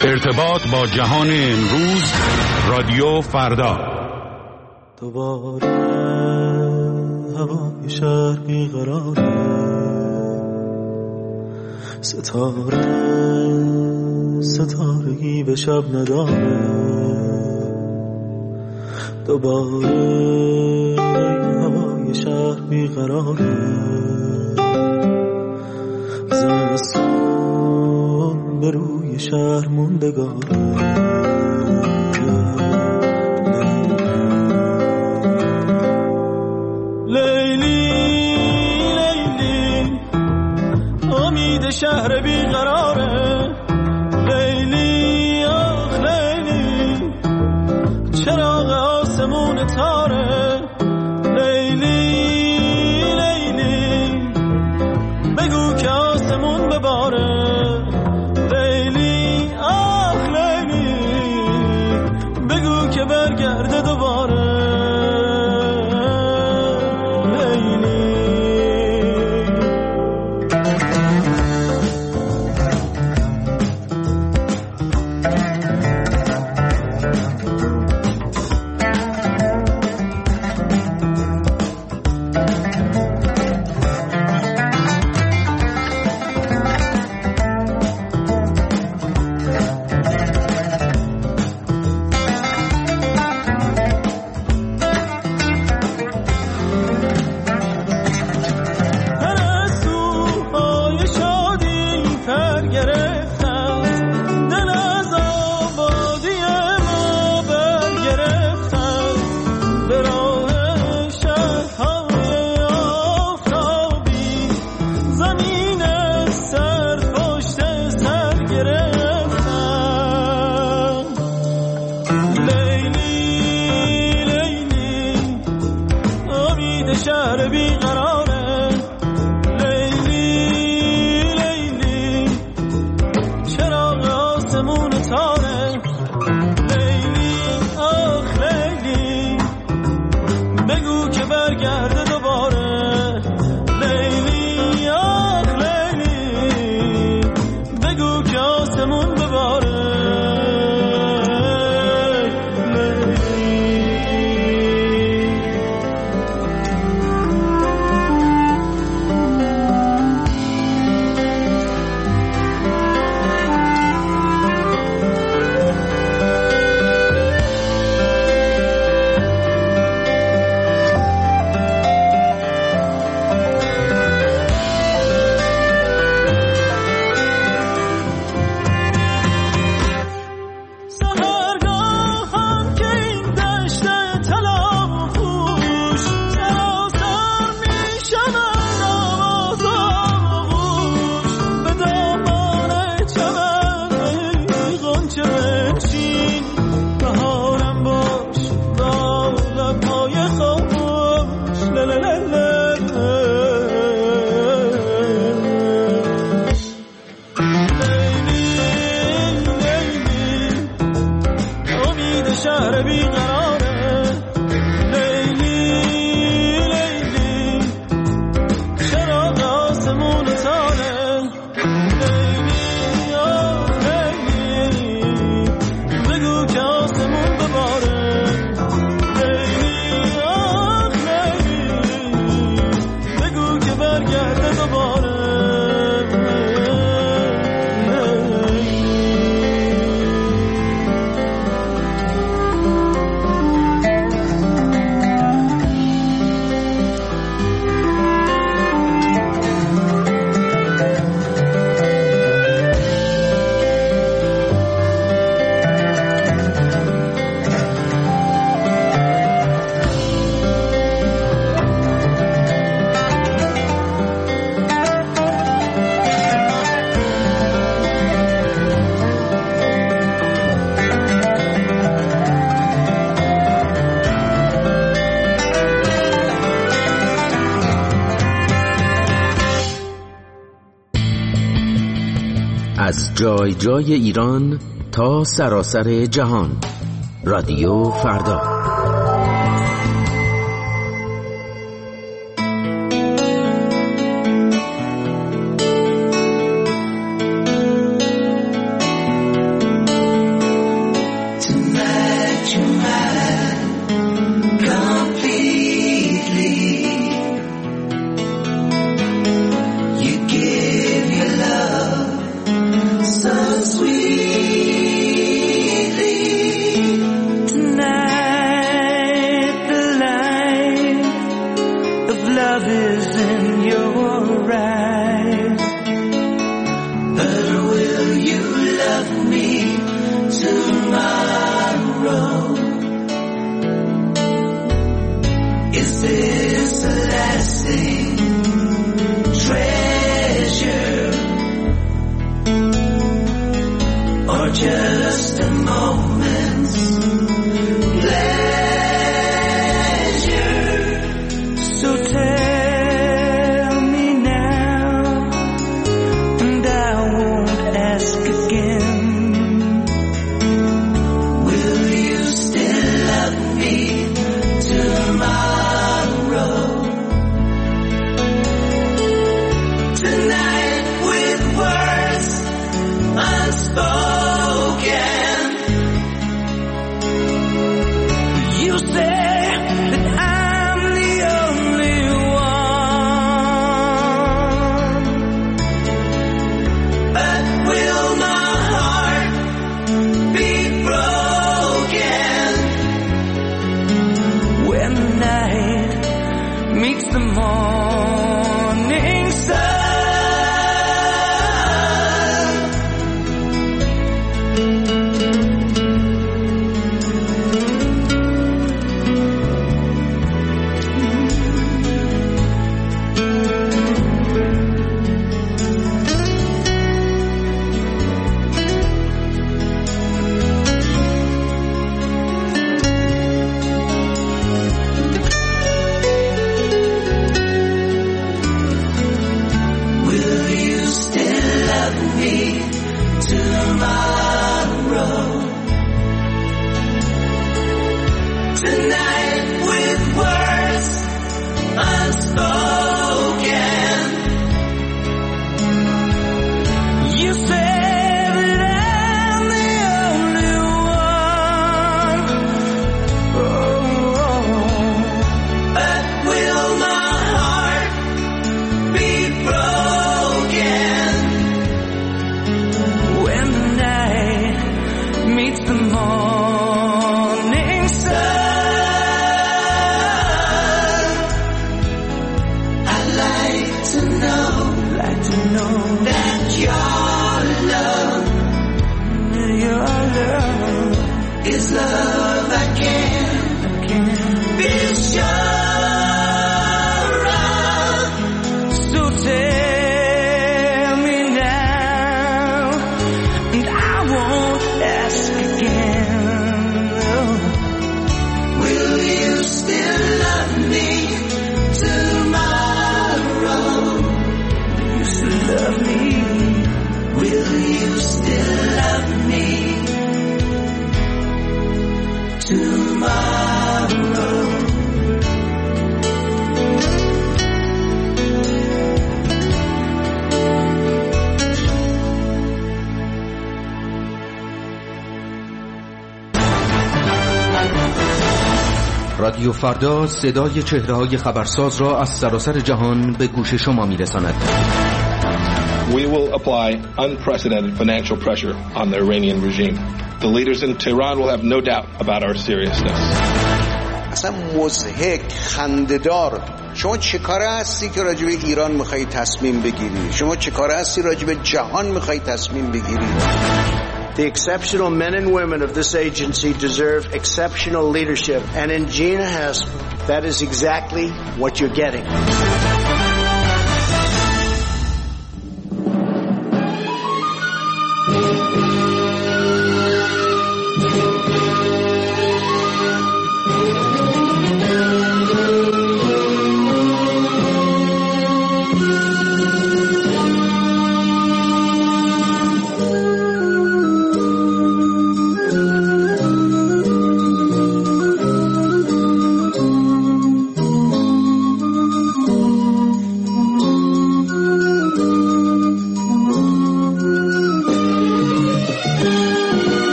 ارتباط با جهان امروز، رادیو فردا. دوباره هوای شهر بیقراره، ستارگی به شب نداره. دوباره هوای شهر بیقراره، زمستون به روی شهر موندگاره. شهر بیقراره، لیلی آخ لیلی، چراغ آسمون تاره. لیلی لیلی، بگو که آسمون بباره. لیلی آخ لیلی، بگو که برگرده دوباره. از جای جای ایران تا سراسر جهان، رادیو فردا. رادیو فردا صدای چهره‌های خبرساز را از سراسر جهان به گوش شما می‌رساند. We will apply unprecedented financial pressure on the Iranian regime. The leaders in Tehran will have no doubt about our seriousness. اصلا مضحک، خنده‌دار. شما چه کاره هستی که راجع به ایران می‌خوای تصمیم بگیری؟ شما چه کاره هستی راجع به جهان می‌خوای تصمیم بگیری؟ The exceptional men and women of this agency deserve exceptional leadership. And in Gina Haspel, that is exactly what you're getting.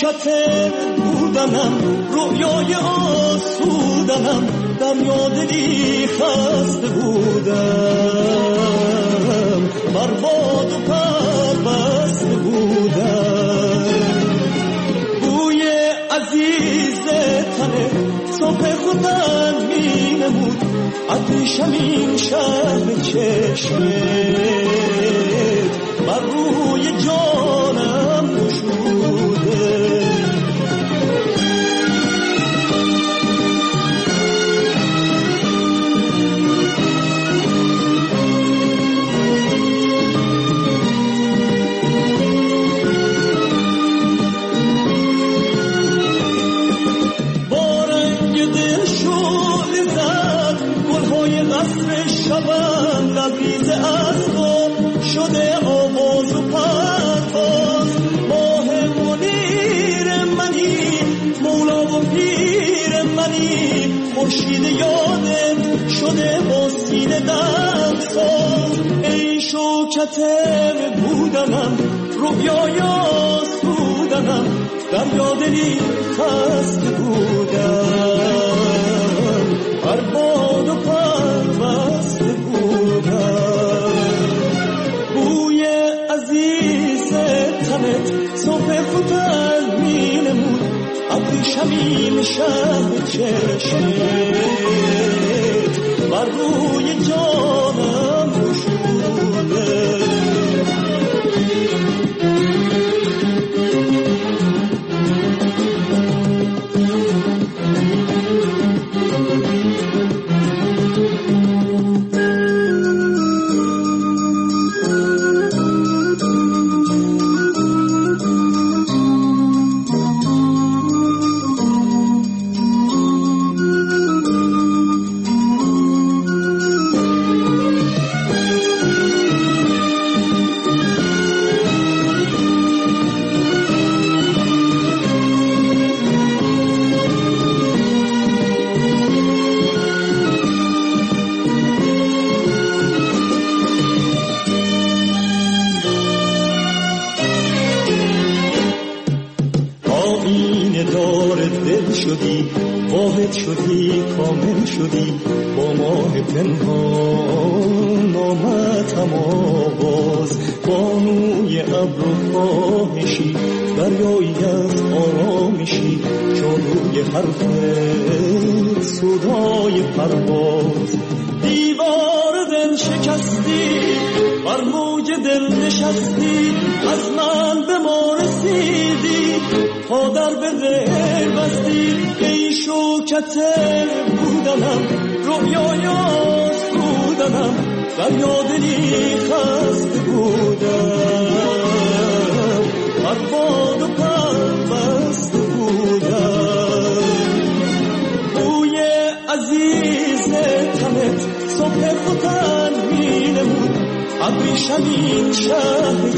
شوکت بودنم، رویای آسودنم، در یادی خسته بودم، برباد و پربسته بودم. بوی عزیز تنه صبح خودم می نمود، ابریشم این شهر چشمت بر روی جانم نشوده. با رنگ دل شعله زد گلهای قصر شبم، لبریز از غم شده آواز و پرواز. ماه منیر منی، مولا و پیر منی، خورشید یادم شده با سینه دمساز. ای شوکت بودنم، رویای آسودنم، در یادی خسته بودم، برباد و پربسته بودم. بوی عزیز تنت صبح خودم می نمود، ابریشم این شهر چشمت بر روی جانم نشوده. واحد شدی، کامل شدی، با ماه پنهان آمد هم آواز. بانوی ابر و خواهشی، دریایی از آرامشی، جادوی حرفت صدای پرواز. دیوار دل شکستی، بر موج دل نشستی، از من به ما رسیدی، تا در به دل بستی. ای شوکت بودنم، رویای آسودنم، در یادی خسته بودم، برباد و پربسته بودم. بوی عزیز تنت صبح خودم می نمود، ابریشم این شهر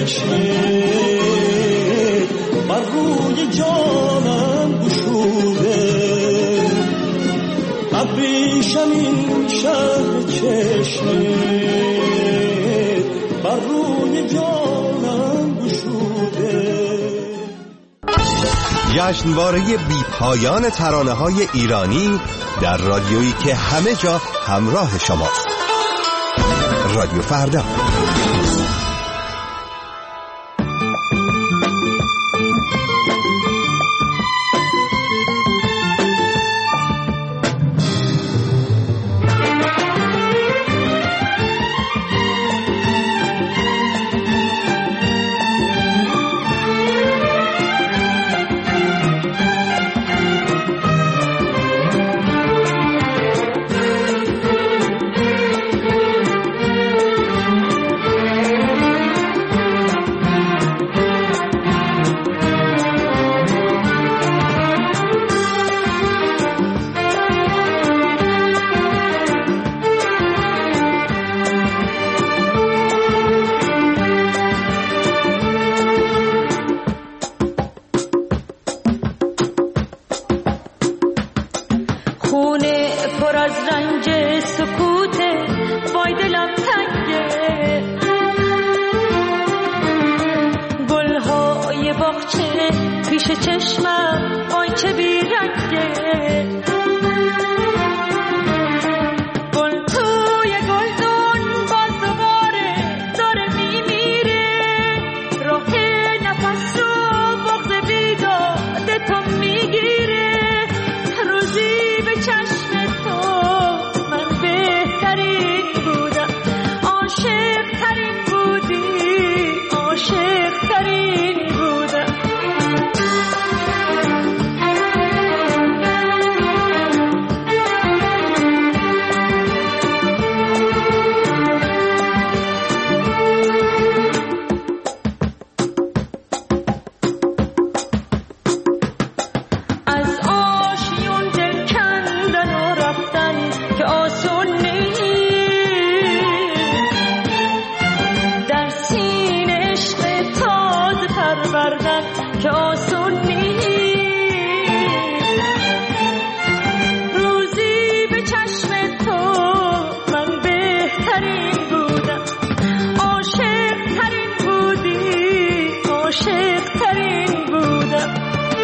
چشمت بر روی جانم گشوده. ابریشم این شهر چشمت بر روی جانم گشوده. جشنواره بی پایان ترانه‌های ایرانی در رادیویی که همه جا همراه شماست. رادیو فردا. پیش چشمم وای چه بیرنگه گل توی گلدون باز دوباره داره میمیره راه نفس رو بغض بیداد تو میگیره روزی به چشم تو من بهترین بودم عاشق ترین بودی عاشق ترین بودم از آشیون دل کندن و رفتن که آسون نیست در سینه عشق تازه پروردن که آسون نیست روزی به چشم تو من بهترین بودم عاشق ترین بودی عاشق ترین بودم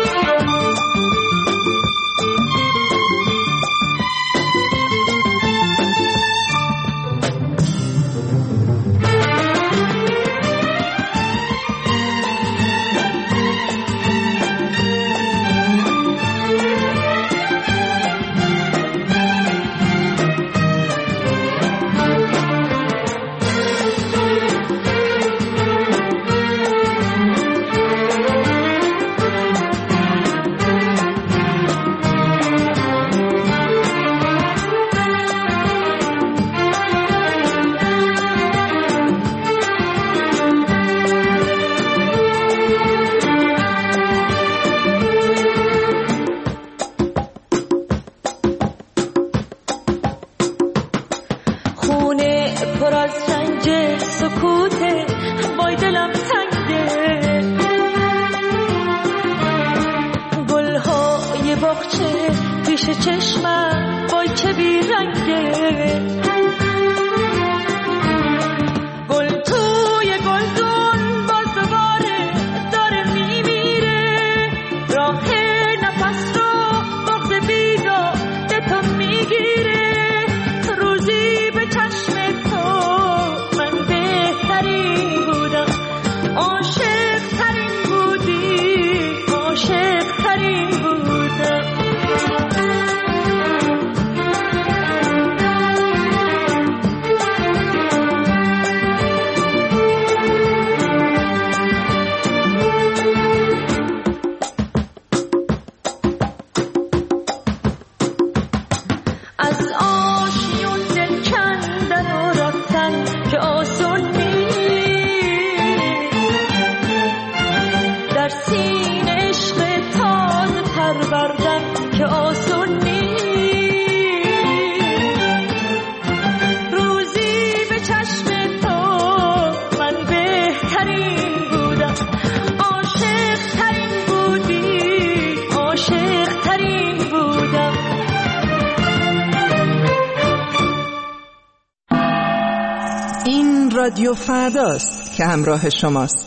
خونه پر از رنج سکوته وای دلم تنگه گلهای باغچه پیش چشمم وای چه بیرنگه گل توی گلدون باز دوباره داره میمیره راه نفس رو بغض بیداد تو میگیره روزی به چشم تو من بهترین بودم عاشق ترین بودی عاشق ترین بودم از آشیون دل کندن و رفتن که آسون نیست در سینه عشق تازه پروردن که آسون نیست روزی به چشم تو من بهترین بودم عاشق ترین بودی عاشق ترین بودم این رادیو فرداست که همراه شماست.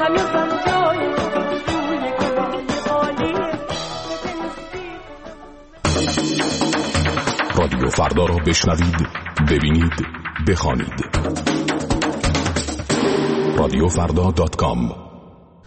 هنوزم جای روی گلای عالیه. رادیو فردا را بشنوید، ببینید، بخوانید. radiofrda.com.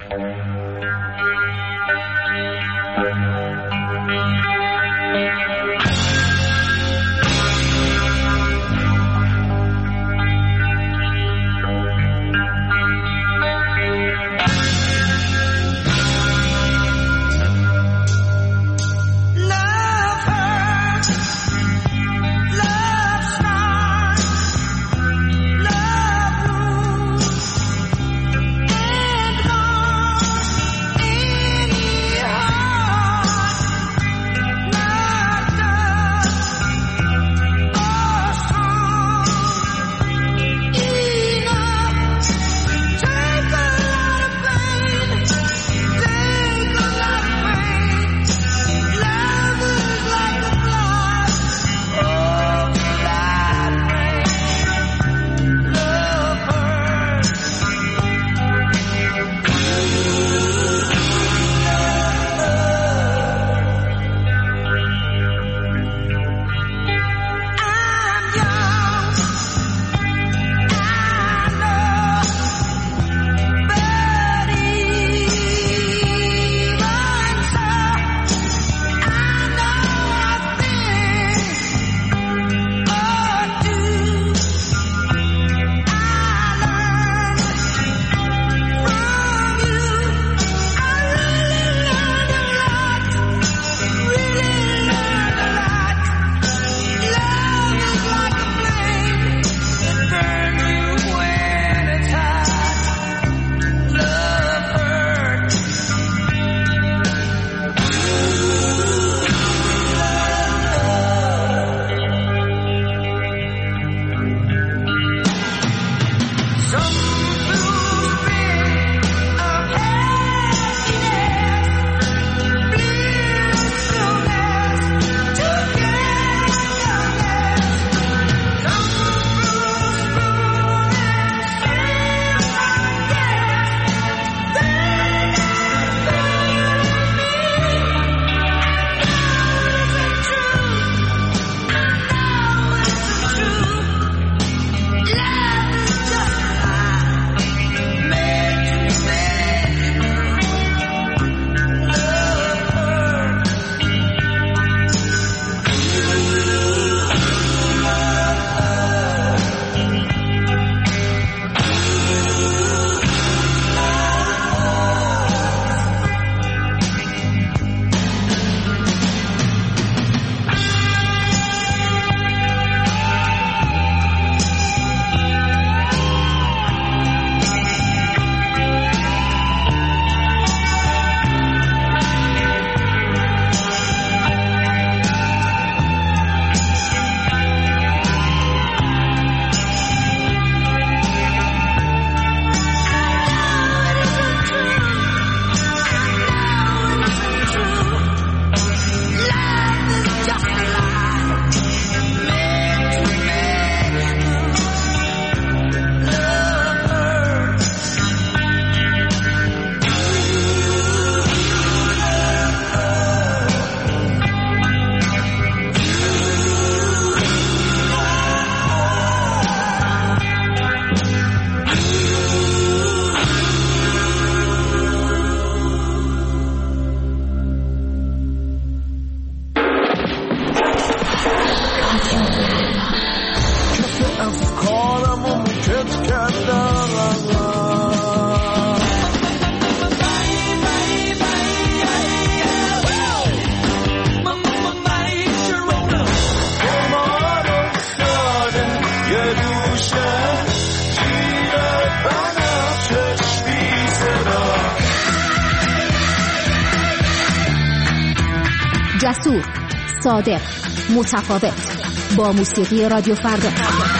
جسور، صادق، متفاوت، با موسیقی رادیو فردا.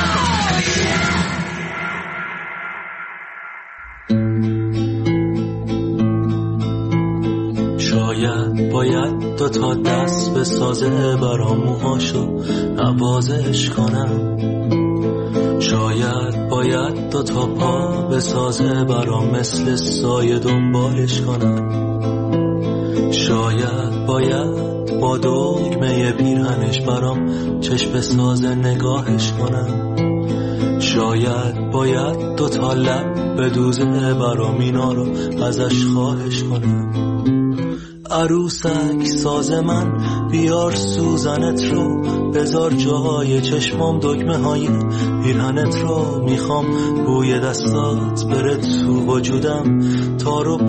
شاید باید دو تا دست به سازه برا موهاشو نوازش کنم. شاید باید دو تا پا بسازه برام مثل سایه دنبالش کنم. شاید باید با دگمه پیرهنش برام چشم بسازه نگاهش کنم. شاید باید دو تا لب بدوزه برام اینا رو ازش خواهش کنم. عروسک ساز من بیار سوزنت رو بذار جای چشمام دگمه های پیرهنت رو میخوام بوی دستات بره تو وجودم تا رو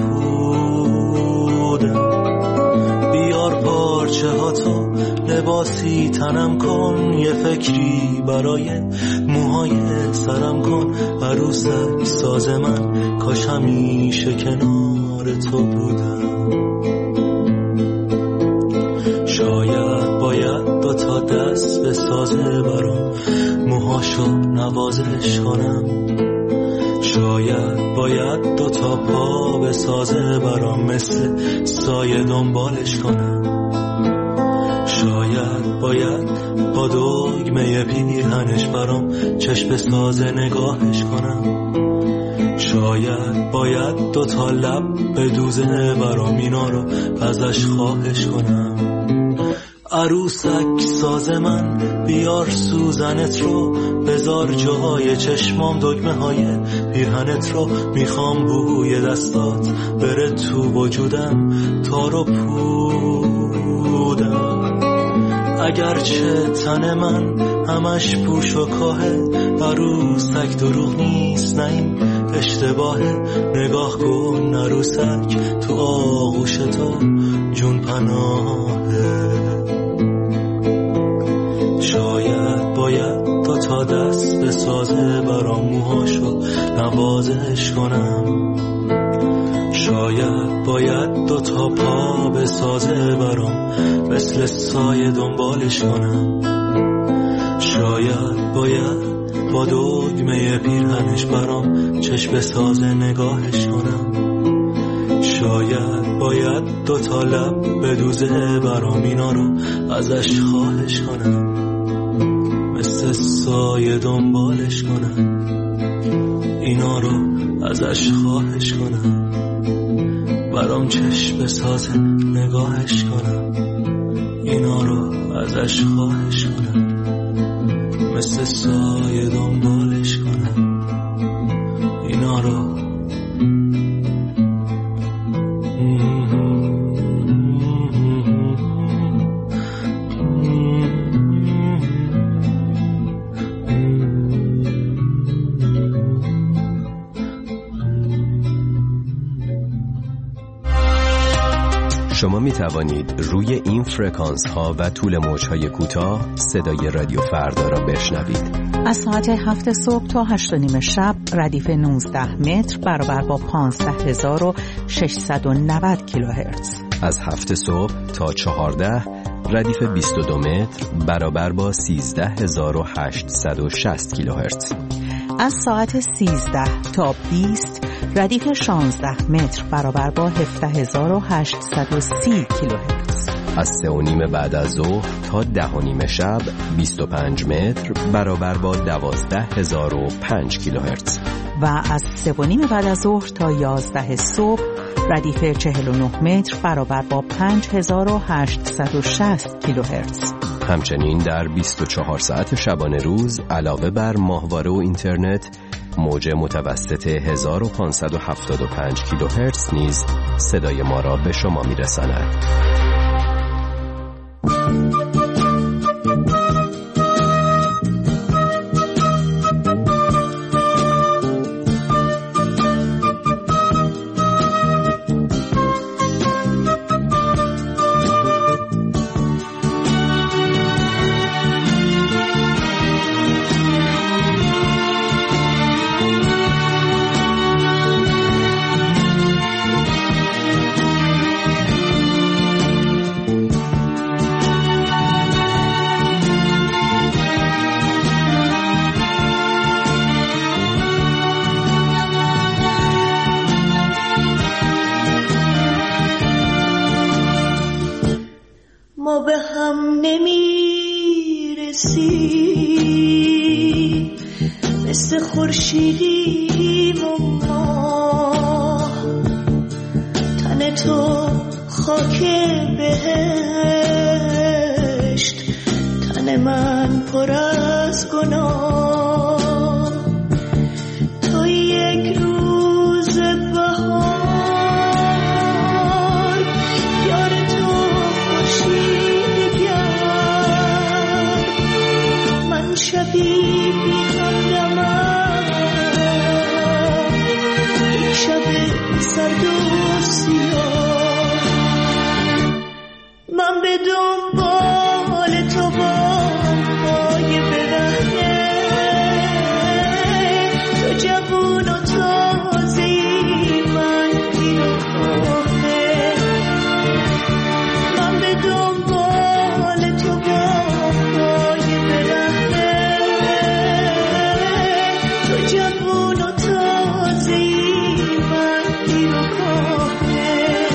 پودم. بیار پارچه ها تو لباسی تنم کن یه فکری برای موهای سرم کن. عروسک ساز من کاش همیشه کنار تو بودم. شاید باید دو تا دست بسازه برام موهاشو نوازش کنم. شاید باید دو تا پا بسازه برام مثل سایه دنبالش کنم. شاید باید با دگمه پیرهنش برام چشم بسازه نگاهش کنم. شاید باید دو تا لب بدوزه برام اینا رو ازش خواهش کنم. عروسک ساز من بیار سوزنت رو بذار جای چشمام دگمه های پیرهنت رو میخوام بوی دستات بره تو وجودم تا رو پودم. اگرچه تن من همش پوش و کاهه عروسک دروغ نیست نه این اشتباهه. نگاه کن عروسک تو آغوش تو جون پناهه. شاید باید دو تا دست بسازه برام موهاشو نوازش کنم. شاید باید دو تا پا بسازه برام مثل سایه دنبالش کنم. شاید باید با دگمه پیرهنش برام چشم بسازه نگاهش کنم. شاید باید دو تا لب بدوزه برام اینا رو ازش خواهش کنم. مثل سایه دنبالش کنم. اینا رو ازش خواهش کنم. برام چشم بسازه نگاهش کنم. اینا رو ازش خواهش کنم. مثل سایه دنبالش کنم. اینا رو شما می توانید روی این فرکانس ها و طول موج های کوتاه صدای رادیو فردا را بشنوید. از ساعت 7 صبح تا 8:30 شب ردیف 19 متر برابر با 15690 کیلوهرتز. از 7 صبح تا 14 ردیف 22 متر برابر با 13860 کیلوهرتز. از ساعت 13 تا 20 ردیف 16 متر برابر با 17830 کیلوهرتز. از 3:30 بعد از ظهر تا 10:30 شب 25 متر برابر با 12005 کیلوهرتز. و از 3:30 بعد از ظهر تا 11 صبح ردیف 49 متر برابر با 5860 کیلوهرتز. همچنین در 24 ساعت شبانه روز علاوه بر ماهواره و اینترنت موج متوسط 1575 کیلوهرتز نیز صدای ما را به شما میرساند. خورشیدیم و ماه، تن تو خاک بهشت، تن من پر از گناه. تو یک روز بهار، یار تو خورشیدگر، من شبی بی همدمم، یک شب سرد و سیاه. من به دنبال تو با پای برهنه، تو جوون و تازه‌ای، من پیر و کهنه. من به دنبال تو با پای برهنه، تو جوون و تازه‌ای، من پیر و کهنه.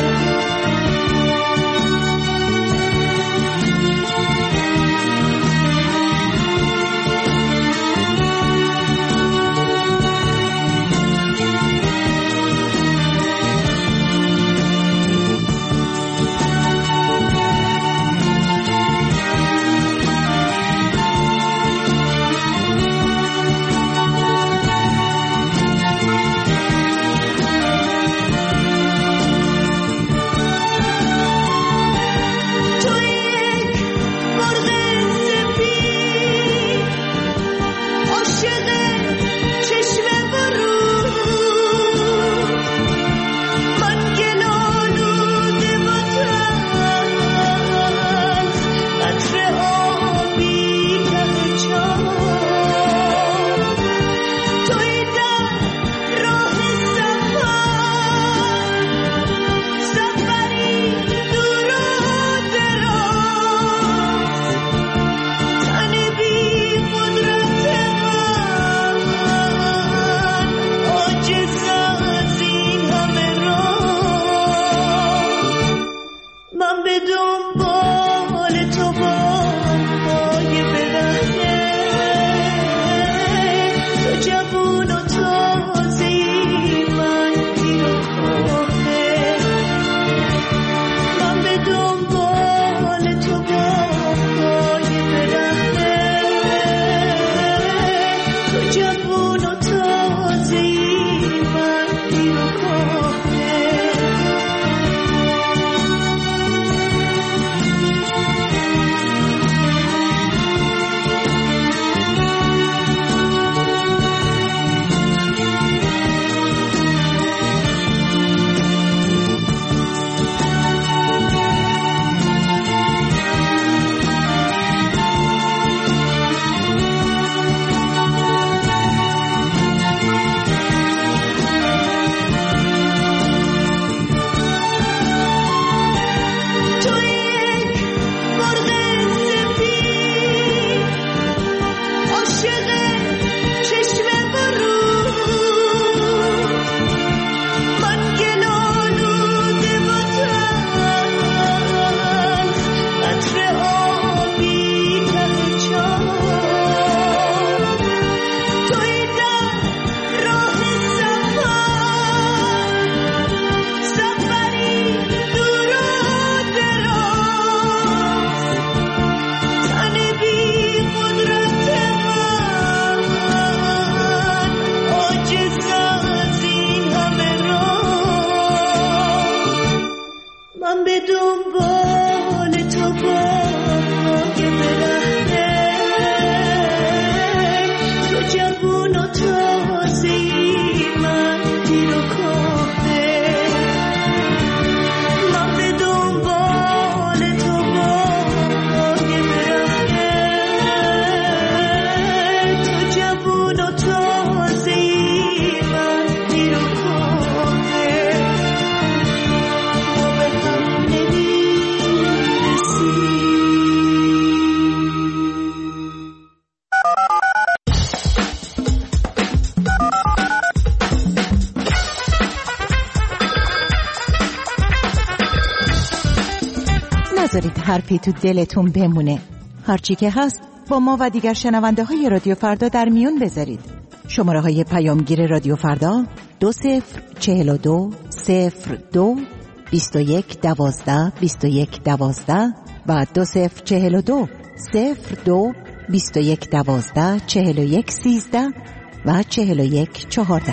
نذارید حرفی تو دلتون بمونه. هرچی که هست با ما و دیگر شنونده های رادیو فردا در میون بذارید. شماره های پیامگیر رادیو فردا 2042 02 21 12 21 12 و 2042 02 21 12 41 13 و 41 14.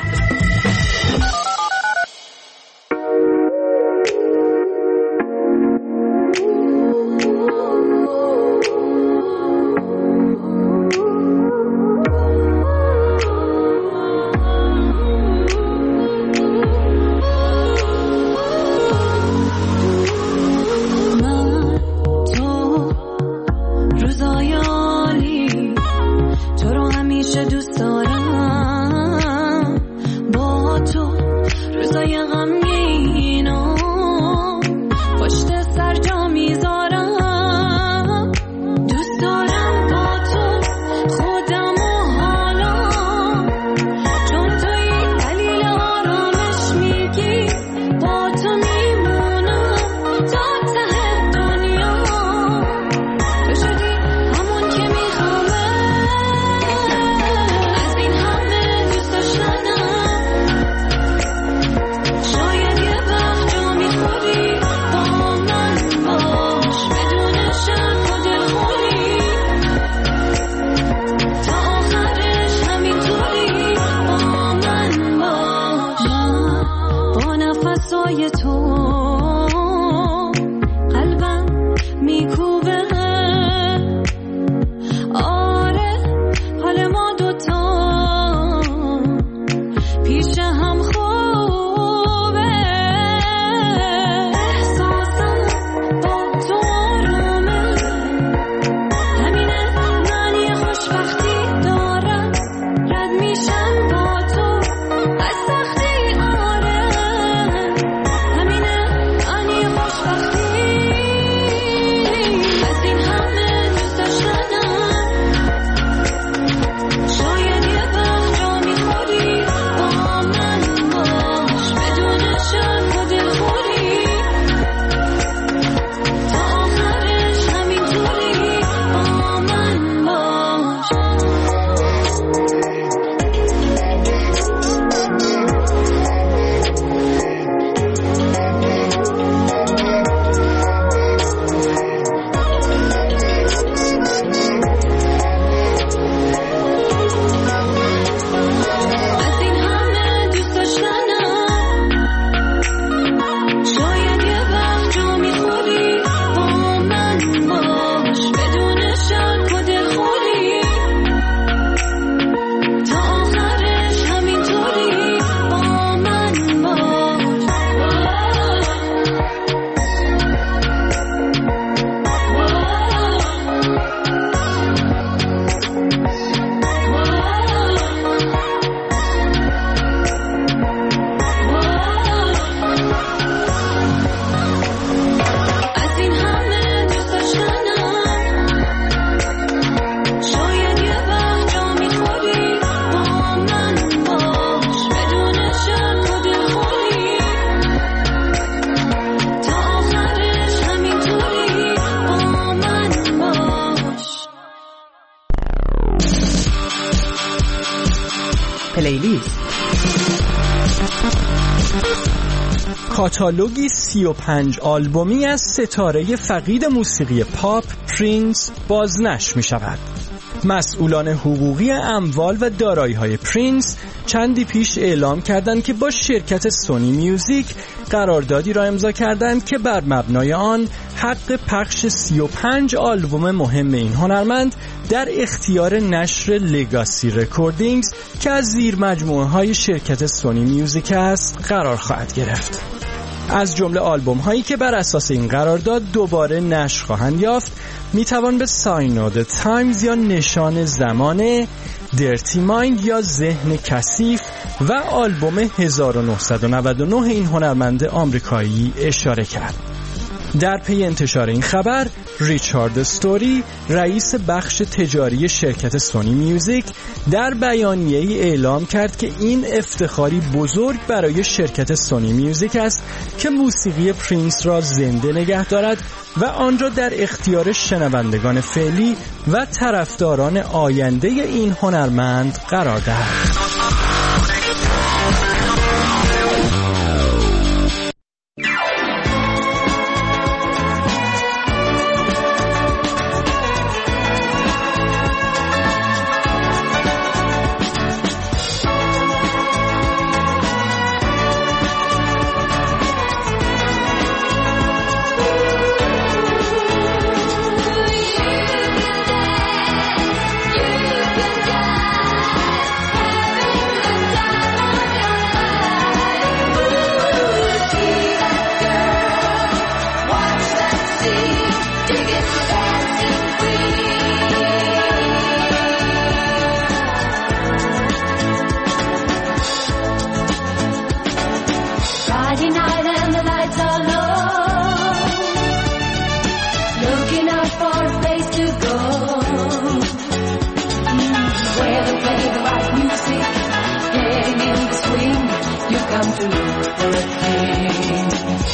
پلیلیست کاتالوگی 35 آلبومی از ستاره فقید موسیقی پاپ پرینس بازنشر می شود. مسئولان حقوقی اموال و دارایی‌های پرینس چندی پیش اعلام کردند که با شرکت سونی میوزیک قراردادی را امضا کردند که بر مبنای آن حق پخش 35 آلبوم مهم این هنرمند در اختیار نشر لگاسی رکوردینگز که از زیر مجموعه‌های شرکت سونی میوزیک است قرار خواهد گرفت. از جمله آلبوم هایی که بر اساس این قرارداد دوباره نشر خواهند یافت میتوان به ساین اف د تایمز یا نشان زمان، درتی مایند یا ذهن کثیف و آلبوم 1999 این هنرمند آمریکایی اشاره کرد. در پی انتشار این خبر ریچارد استوری رئیس بخش تجاری شرکت سونی میوزیک در بیانیه‌ای اعلام کرد که این افتخاری بزرگ برای شرکت سونی میوزیک است که موسیقی پرینس را زنده نگه دارد و آن را در اختیار شنوندگان فعلی و طرفداران آینده این هنرمند قرار دهد. come to look for a king.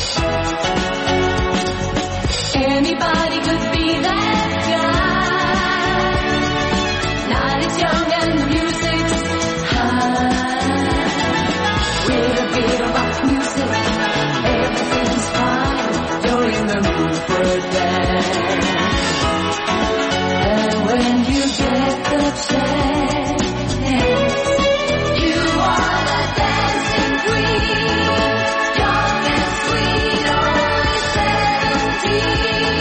Anybody could be that guy. Night is young and the music's high. With a bit of rock music, everything's fine. You're in the mood for a dance. And when you get the chance, you are the dancing queen, young and sweet, only 17.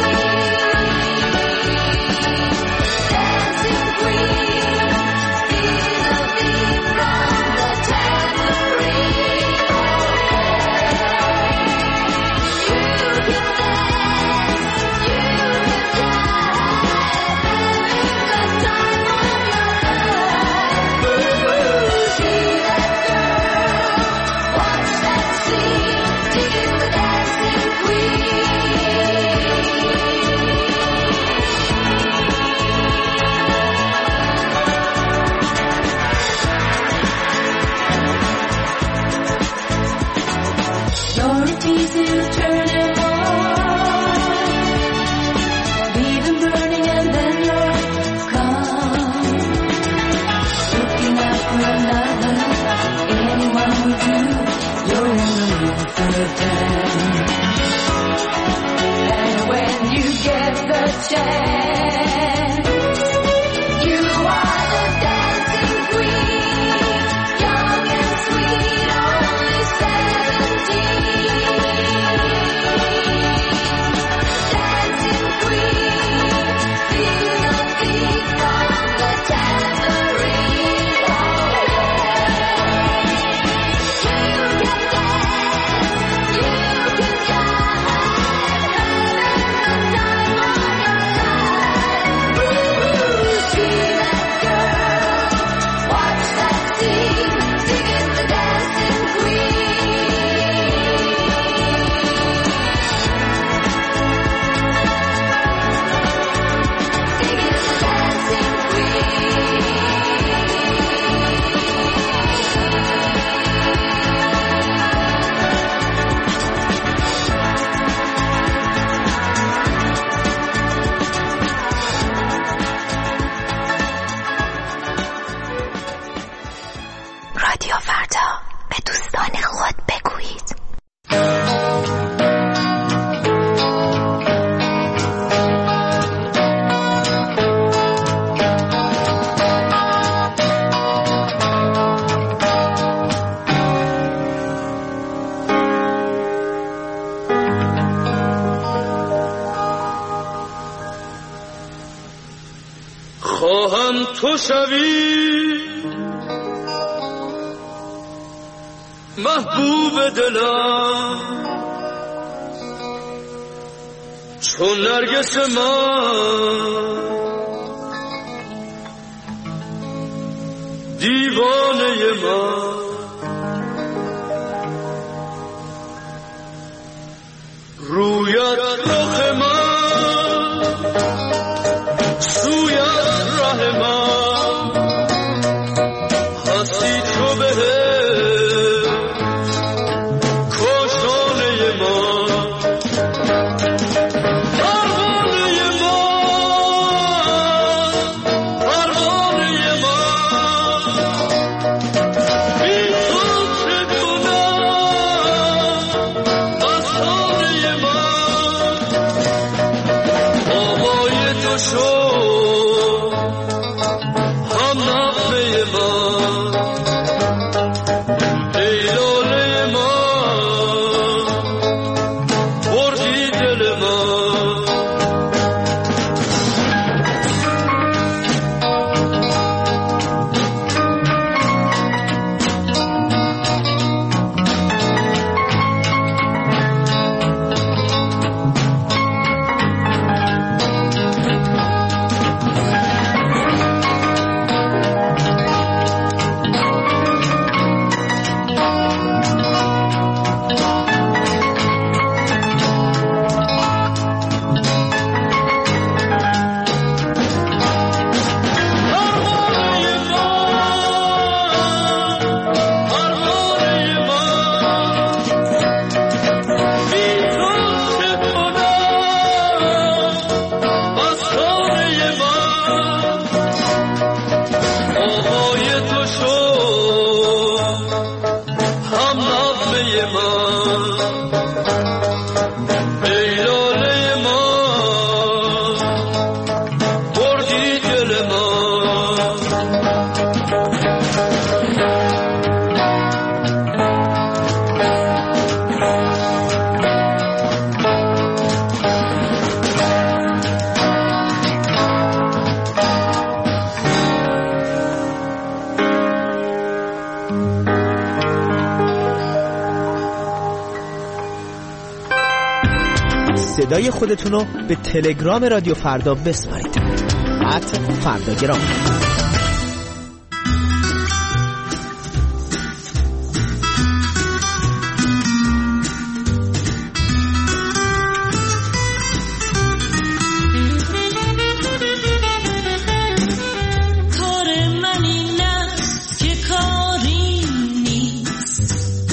Dancing queen, feel the beat from the tambourine. You can dance, you can jive, having the time of your life. See that girl, watch that scene, she's the dancing You're a tease to turn him on. Leave him burning and then you're gone. Looking out for another, anyone would do. You're in the mood for a dance. And when you get the chance, you are the dancing queen, young and sweet, only 17. Dancing queen, feel the beat from the tambourine. You can dance, you can jive, having the time of your life. See that girl, watch that scene, singing the dancing رادیو فردا، به دوستان خود بگویید. خواهم تو شوی محبوب دلم، چون نرگس من دیوانه من. رویت رخ من، سویت ره من، هستی تو به Be ترانه من ای لاله من بردی دل من صدای خودتون رو به تلگرام رادیو فردا بسپارید. @فرداگرام. کار من این است که کاری نیست،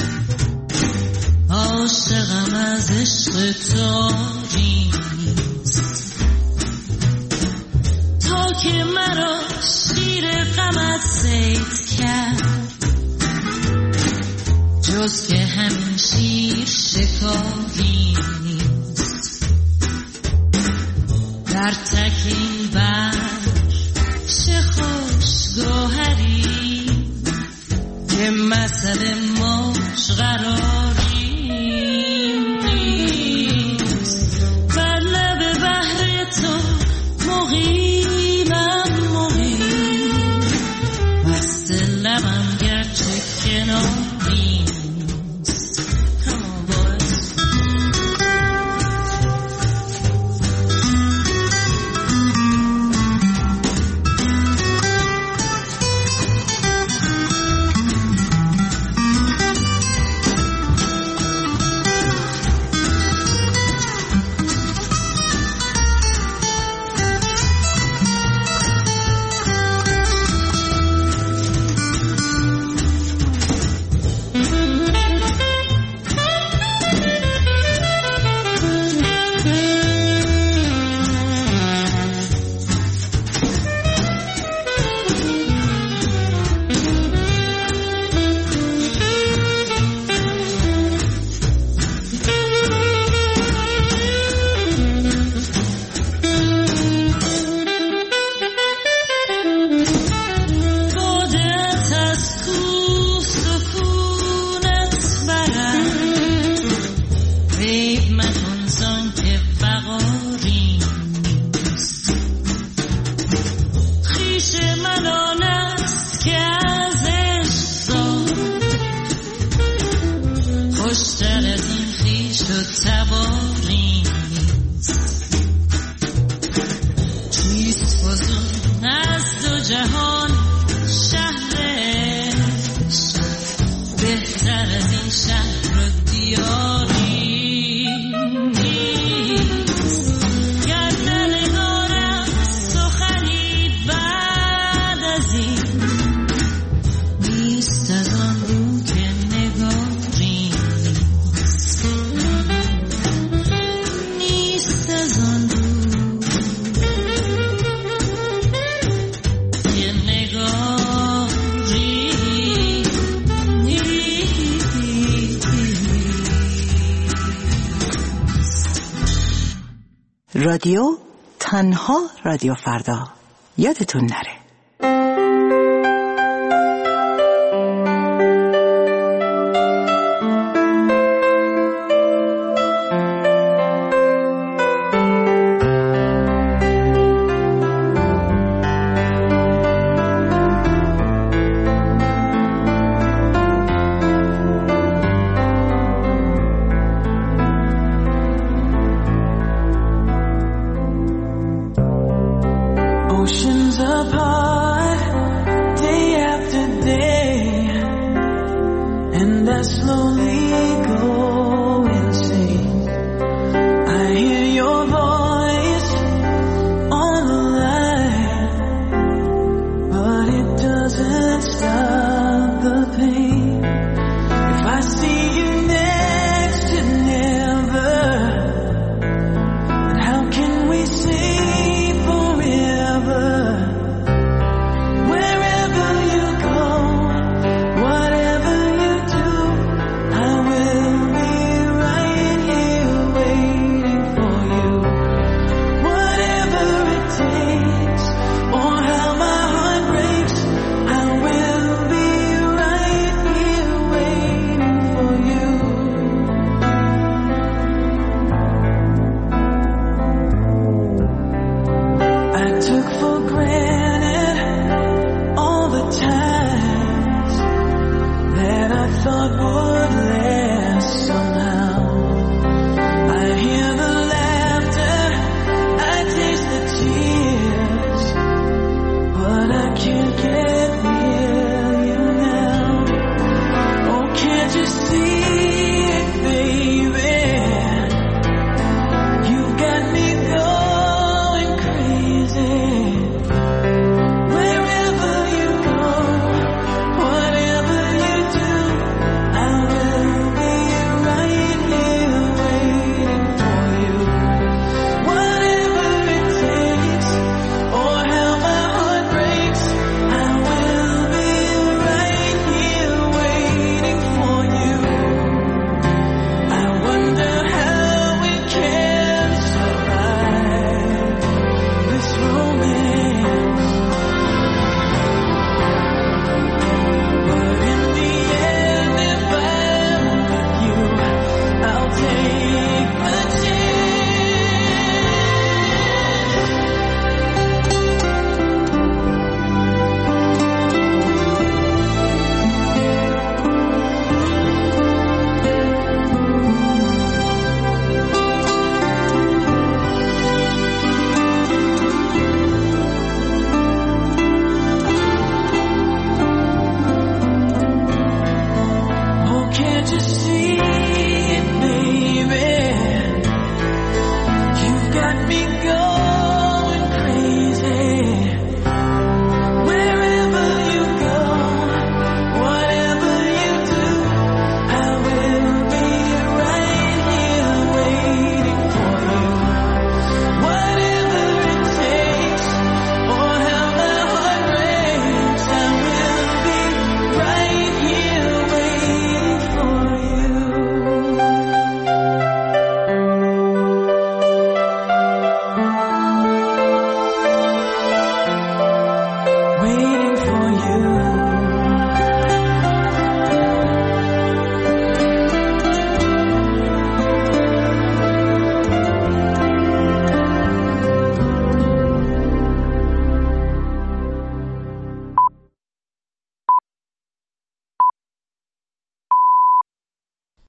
عاشقم از عشق تو که مرا شیر غمت صید کرد، جز که همین شیر شکاری نیست. در تک این بر چه خوش گوهری که مثل موج قراری نیست. بر لب بحر تو رادیو تنها رادیو فردا، یادتون نره. And I slowly go